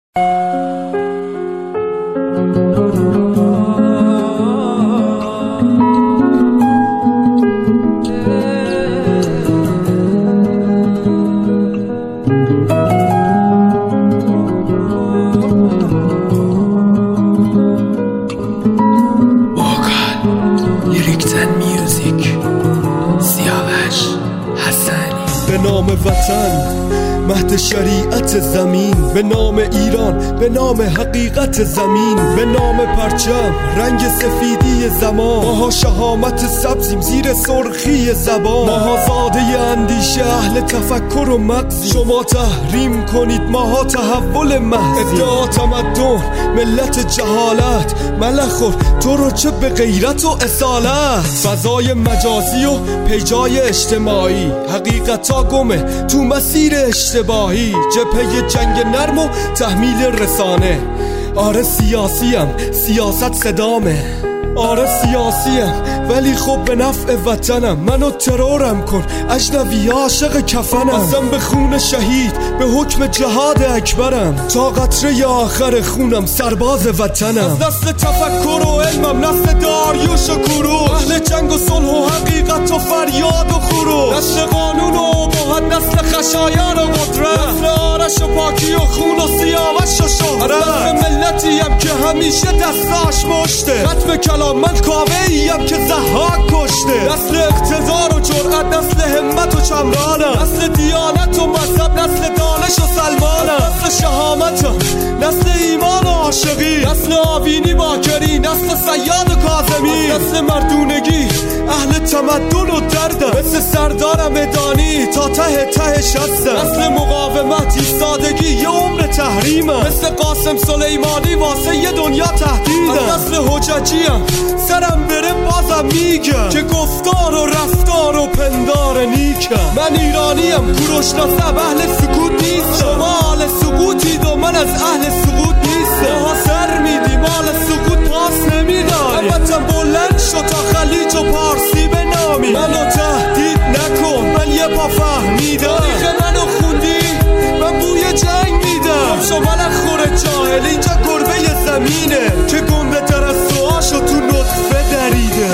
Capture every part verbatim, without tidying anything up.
وطن مهد شریعت زمین، به نام ایران، به نام حقیقت زمین، به نام پرچم رنگ سفیدی زمان. ماها شهامت سبزیم زیر سرخی زبان، ماها زاده اندیشه اهل تفکر و مغزی. شما تحریم کنید ماها تحول محضی. ادعا تمدن ملت جهالت، ملخور تو رو چه به غیرت و اصالت. فضای مجازی و پیجای اجتماعی، حقیقتا گمه تو مسیر اشتباهی. جبهه جنگ نرم و تحمیل رسانه. آره سیاسیم، سیاست صدامه. آره سیاسیم ولی خب به نفع وطنم. منو ترورم کن اجنبی عاشق کفنم. قسم به خون شهید به حکم جهاد اکبرم. تا قطره آخر خونم سرباز وطنم. از نسل تفکر و علمم، نسل داریوش و کوروش، اهل جنگ و صلح و حقیقت و فریاد و خروش. نسل قانون و اباحت، نسل خشایار و قدرت، نسل آرش و پاکی و خون و سیاوش و شهرت. نسل ملتیم که همیشه دستاش مشته، ختم کلام من کاوه‌ایم که ضحاک کشته. نسل اقتدار و جرأت، نسل همت و چمرانم، نسل دیانت و مذهب، نسل دانش و سلمانم. نسل شهامتم، نسل ایمان و عاشقی، نسل آوینی باکری، نسل صیاد و کاظمی. نسل مردونگی، اهل تمدن و دردم، مثل سردارم ادانی تا ته ته شستم. نسل مقاومت، ایستادگی یه عمر تحریمم، مثل قاسم سلیمانی واسه یه دنیا تهدیدم. نسل حججیم، سرم بره بازم میگم که گفتار و رفتار و پندار نیکم. من ایرانیم، کوروش ناسم، اهل سکوت نیستم. شما اهل سکوتید و من از اهل سکوت نیستم. ماها سر میدیم، اهل سکوت پاس نمیداریم. همتم بلند شد تا خلیج و پارسی به نامی. منو تهدید نکن، من یه پا فهمیدم. تاریخ منو خوندی، من بوی جنگ میدم. شما نخور جاهل، اینجا گربه زمینه که گنده در از سواشو تو نطفه دریده.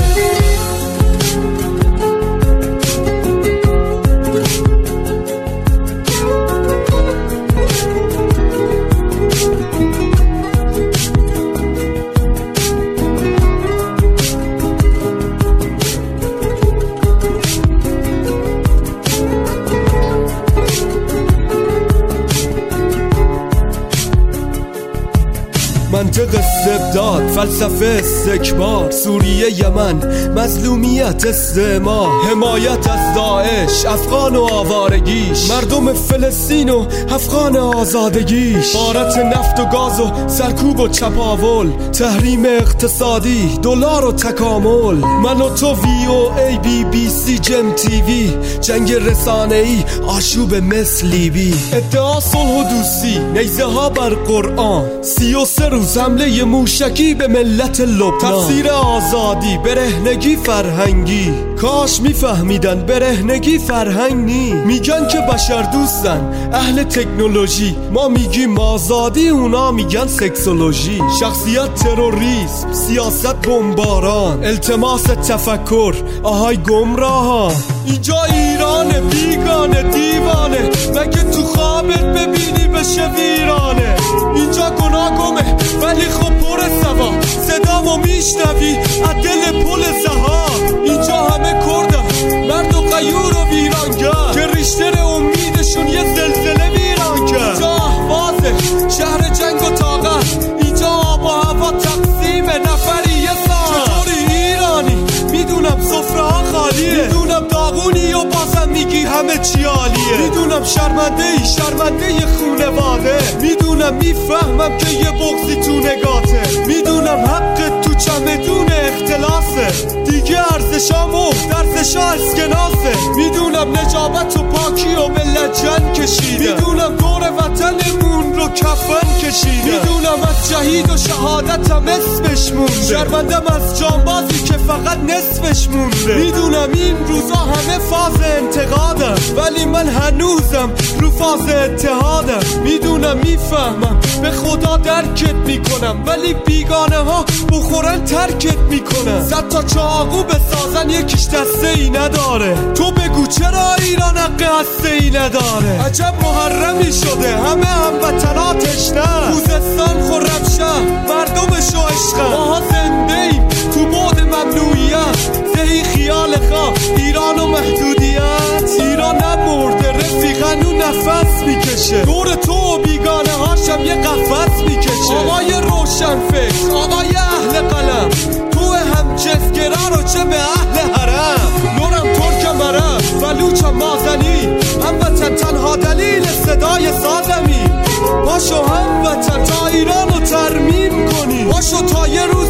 منطق استبداد، فلسفه استکبار، سوریه یمن، مظلومیت استعمار، حمایت از داعش، افغان و آوارگیش، مردم فلسطین و افغان آزادگیش، غارت نفت و گاز و سرکوب و چپاول، تحریم اقتصادی، دلار و تکامل. من و تو، وی او ای، بی بی سی، جم تیوی، جنگ رسانه‌ای، آشوب مثل لیبی. ادعا صلح و دوستی، نیزه ها بر قرآن، سی و سه روز حمله موشکی به ملت لبنان. تفسیر آزادی، برهنگی فرهنگی. کاش میفهمیدن برهنگی فرهنگ نی. میگن که بشر دوستن، اهل تکنولوژی، ما میگیم آزادی، اونا میگن سکسولوژی. شخصیت تروریسم، سیاست بمباران، التماس تفکر، آهای گمراهان. اینجا ایران بیگانه دیوانه، مگه تو خوابت ببینی بشه ویرانه. اینجا گناه گمه ولی خب پر سوا، صدامو میشنوی از دل پل زها. اینجا همه کردن، مرد و غیور و ویرانگر، که ریشتر امیدشون یه زلزله ویران کرد. اینجا احوازه، شهر جنگ و طاقت، اینجا آب و هوا تقسیم نفری یه ساعت. چطوری ایرانی؟ میدونم سفره ها خالیه، میدونم داغونی و بازم میگی همه چی عالیه. میدونم شرمنده ای، شرمنده ی خونواده، میدونم میفهمم که یه بغضی تو نگاته، میدونم حق تو چمدون اختلاسه، دیگه ارزشا مفت، ارزشا اسکناسه. میدونم نجابت و پاکی و به لجن کشیده، میدونم دور وطنمون رو کفن کشیده، میدونم از جهید و شهادتم اسمش مونده، شرمندم از جانبازی که فقط نصفش مونده. میدونم این روزا همه فاز انتقادم، ولی من هنوزم رو فاز اتحادم، میدونم میفهمم به خدا درکت میکنم، ولی بیگانه ها بخورن ترکت میکنن. صد تا چاقو بسازن یکیش دسته ای نداره، تو بگو چرا ایران حق هسته ای نداره. عجب محرمی شده همه هموطناتش نه، خوزستان خرمشهر مردمشو عشقن. ماها زنده ایم تو بعد ممنوعیت، زهی خیال خواه ایران و محدودیت. ایران نمرده رفیقن و نفس میکشه، دور تو و بیگانه هاشم یه قفس میکشه. آقای روشن فکر، آقای اهل قلم، تو هم جزگرا رو چه به اهل حرم. نورم ترکم عرب بلوچم مازنی، هموطن تنها دلیل صدای سازمی. پاشو هموطن تا ایران رو ترمیم کنی، پاشو تا یه روز